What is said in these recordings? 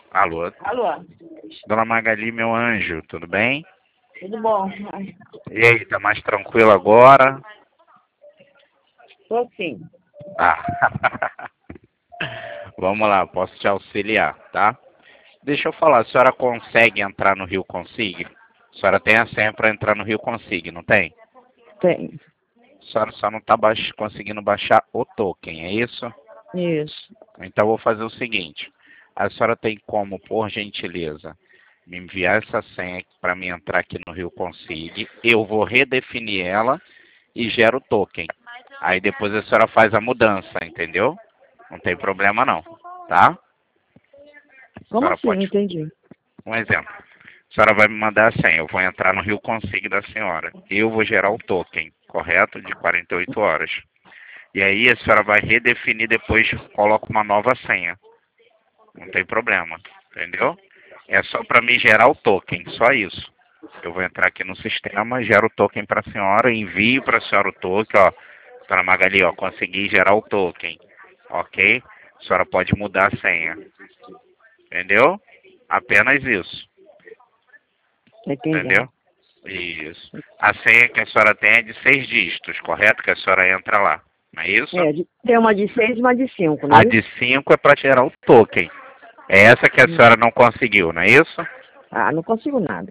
Alô? Alô? Dona Magali, meu anjo, tudo bem? Tudo bom? E aí, tá mais tranquilo agora? Tô sim. Ah. Vamos lá, posso te auxiliar, tá? Deixa eu falar, a senhora consegue entrar no Rio Consig? A senhora tem a senha para entrar no Rio Consig, não tem? Tem. A senhora só não está conseguindo baixar o token, é isso? Isso. Então eu vou fazer o seguinte. A senhora tem como, por gentileza, me enviar essa senha para mim entrar aqui no Rio Consig. Eu vou redefinir ela e gero o token. Aí depois a senhora faz a mudança, entendeu? Não tem problema não, tá? A Como senhora assim? Não pode... entendi. Um exemplo. A senhora vai me mandar a senha. Eu vou entrar no Rio Consig da senhora. Eu vou gerar o token, correto? De 48 horas. E aí a senhora vai redefinir depois, coloca uma nova senha. Não tem problema, entendeu? É só para me gerar o token, só isso. Eu vou entrar aqui no sistema, gero o token para a senhora, envio para a senhora o token, ó. Dona Magali, ó, consegui gerar o token, ok? A senhora pode mudar a senha, entendeu? Apenas isso, Tá entendendo? entendeu? Isso. A senha que a senhora tem é de 6 dígitos, correto? Que a senhora entra lá, não é isso? Tem uma de 6 e uma de 5, não A é de isso? 5 é para gerar o token. É essa que a senhora não conseguiu, não é isso? Ah, não consigo nada.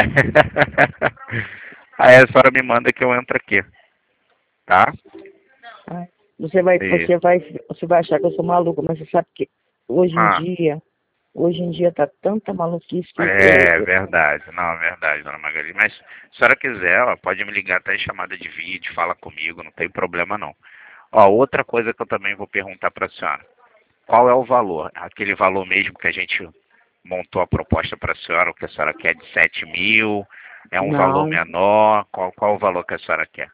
Aí a senhora me manda que eu entro aqui, tá? Ah, você vai achar que eu sou maluca, mas você sabe que hoje em Ah, dia, hoje em dia tá tanta maluquice que é verdade, não, é verdade, dona Magali. Mas se a senhora quiser, ela pode me ligar até em chamada de vídeo, fala comigo, não tem problema não. Ó, outra coisa que eu também vou perguntar para a senhora. Qual é o valor? Aquele valor mesmo que a gente montou a proposta para a senhora, o que a senhora quer de 7 mil? É um valor não, menor? Qual o valor que a senhora quer?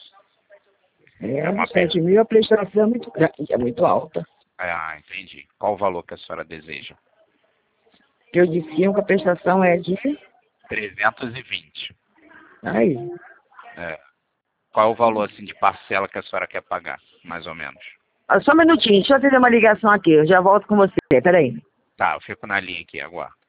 É é uma 7 mil, a prestação é muito grande, é muito alta. Ah, entendi. Qual o valor que a senhora deseja? Eu de 5, a prestação é de... 320. Aí. É. Qual o valor assim de parcela que a senhora quer pagar, mais ou menos? Ah, só um minutinho, deixa eu atender uma ligação aqui, eu já volto com você, peraí. Tá, eu fico na linha aqui, aguardo.